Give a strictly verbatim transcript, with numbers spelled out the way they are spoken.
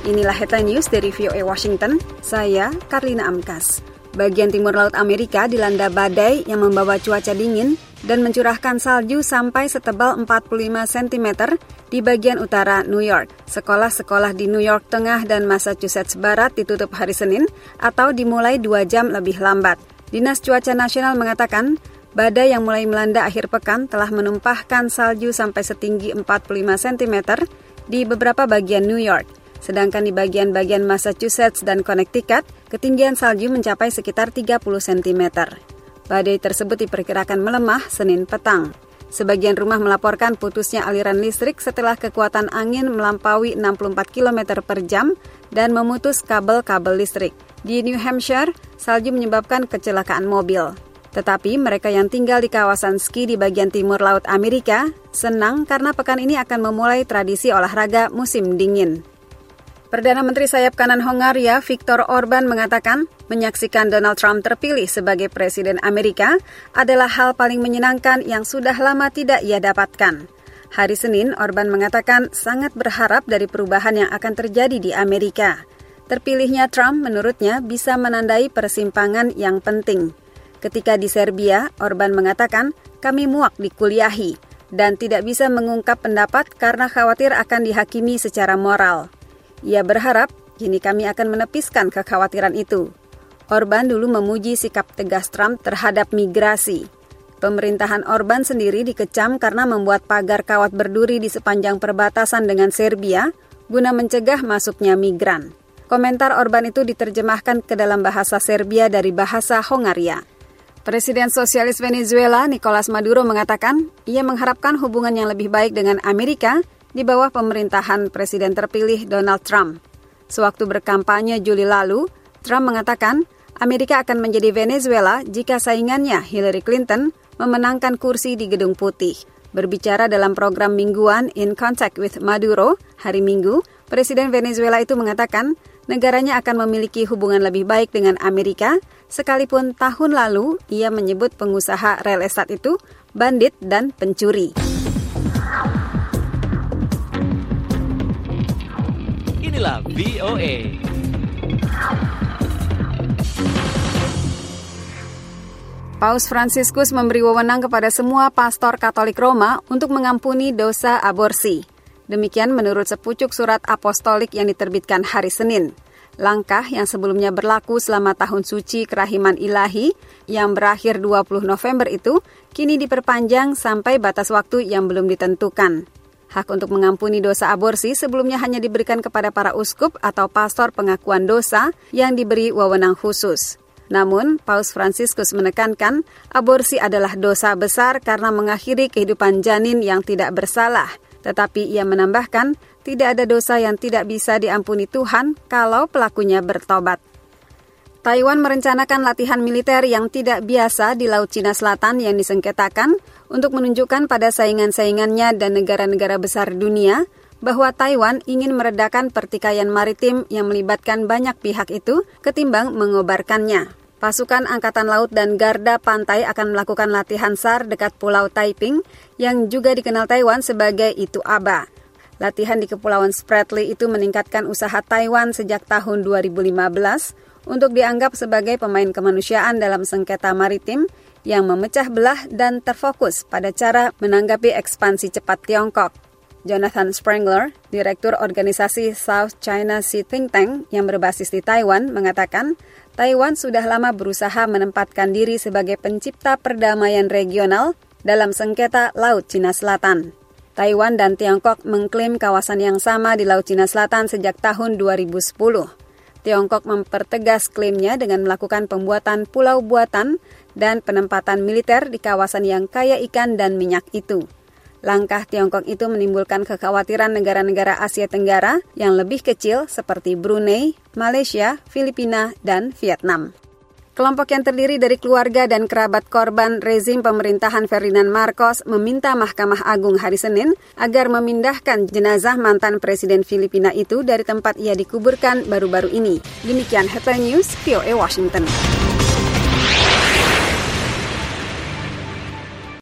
Inilah Headline News dari V O A Washington, saya Karlina Amkas. Bagian timur Laut Amerika dilanda badai yang membawa cuaca dingin dan mencurahkan salju sampai setebal empat puluh lima sentimeter di bagian utara New York. Sekolah-sekolah di New York Tengah dan Massachusetts Barat ditutup hari Senin atau dimulai dua jam lebih lambat. Dinas Cuaca Nasional mengatakan, badai yang mulai melanda akhir pekan telah menumpahkan salju sampai setinggi empat puluh lima sentimeter di beberapa bagian New York. Sedangkan di bagian-bagian Massachusetts dan Connecticut, ketinggian salju mencapai sekitar tiga puluh sentimeter. Badai tersebut diperkirakan melemah Senin petang. Sebagian rumah melaporkan putusnya aliran listrik setelah kekuatan angin melampaui enam puluh empat kilometer per jam dan memutus kabel-kabel listrik. Di New Hampshire, salju menyebabkan kecelakaan mobil. Tetapi mereka yang tinggal di kawasan ski di bagian timur Laut Amerika senang karena pekan ini akan memulai tradisi olahraga musim dingin. Perdana Menteri sayap kanan Hongaria, Viktor Orban, mengatakan menyaksikan Donald Trump terpilih sebagai Presiden Amerika adalah hal paling menyenangkan yang sudah lama tidak ia dapatkan. Hari Senin, Orban mengatakan sangat berharap dari perubahan yang akan terjadi di Amerika. Terpilihnya Trump menurutnya bisa menandai persimpangan yang penting. Ketika di Serbia, Orban mengatakan kami muak dikuliahi dan tidak bisa mengungkap pendapat karena khawatir akan dihakimi secara moral. Ia berharap kini kami akan menepiskan kekhawatiran itu. Orban dulu memuji sikap tegas Trump terhadap migrasi. Pemerintahan Orban sendiri dikecam karena membuat pagar kawat berduri di sepanjang perbatasan dengan Serbia guna mencegah masuknya migran. Komentar Orban itu diterjemahkan ke dalam bahasa Serbia dari bahasa Hongaria. Presiden Sosialis Venezuela Nicolas Maduro mengatakan ia mengharapkan hubungan yang lebih baik dengan Amerika di bawah pemerintahan Presiden terpilih Donald Trump. Sewaktu berkampanye Juli lalu, Trump mengatakan Amerika akan menjadi Venezuela jika saingannya Hillary Clinton memenangkan kursi di Gedung Putih. Berbicara dalam program mingguan In Contact with Maduro hari Minggu, Presiden Venezuela itu mengatakan negaranya akan memiliki hubungan lebih baik dengan Amerika, sekalipun tahun lalu ia menyebut pengusaha real estate itu bandit dan pencuri. Inilah V O A. Paus Fransiskus memberi wewenang kepada semua pastor Katolik Roma untuk mengampuni dosa aborsi. Demikian menurut sepucuk surat apostolik yang diterbitkan hari Senin. Langkah yang sebelumnya berlaku selama tahun suci kerahiman ilahi yang berakhir dua puluh November itu kini diperpanjang sampai batas waktu yang belum ditentukan. Hak untuk mengampuni dosa aborsi sebelumnya hanya diberikan kepada para uskup atau pastor pengakuan dosa yang diberi wewenang khusus. Namun, Paus Fransiskus menekankan aborsi adalah dosa besar karena mengakhiri kehidupan janin yang tidak bersalah. Tetapi ia menambahkan, tidak ada dosa yang tidak bisa diampuni Tuhan kalau pelakunya bertobat. Taiwan merencanakan latihan militer yang tidak biasa di Laut Cina Selatan yang disengketakan untuk menunjukkan pada saingan-saingannya dan negara-negara besar dunia bahwa Taiwan ingin meredakan pertikaian maritim yang melibatkan banyak pihak itu ketimbang mengobarkannya. Pasukan Angkatan Laut dan Garda Pantai akan melakukan latihan S A R dekat Pulau Taiping yang juga dikenal Taiwan sebagai Itu Aba. Latihan di Kepulauan Spratly itu meningkatkan usaha Taiwan sejak tahun dua ribu lima belas untuk dianggap sebagai pemain kemanusiaan dalam sengketa maritim yang memecah belah dan terfokus pada cara menanggapi ekspansi cepat Tiongkok. Jonathan Sprengler, Direktur Organisasi South China Sea Think Tank yang berbasis di Taiwan, mengatakan Taiwan sudah lama berusaha menempatkan diri sebagai pencipta perdamaian regional dalam sengketa Laut Cina Selatan. Taiwan dan Tiongkok mengklaim kawasan yang sama di Laut Cina Selatan sejak tahun dua ribu sepuluh. Tiongkok mempertegas klaimnya dengan melakukan pembuatan pulau buatan dan penempatan militer di kawasan yang kaya ikan dan minyak itu. Langkah Tiongkok itu menimbulkan kekhawatiran negara-negara Asia Tenggara yang lebih kecil seperti Brunei, Malaysia, Filipina, dan Vietnam. Kelompok yang terdiri dari keluarga dan kerabat korban rezim pemerintahan Ferdinand Marcos meminta Mahkamah Agung hari Senin agar memindahkan jenazah mantan Presiden Filipina itu dari tempat ia dikuburkan baru-baru ini. Demikian Headline News V O A Washington.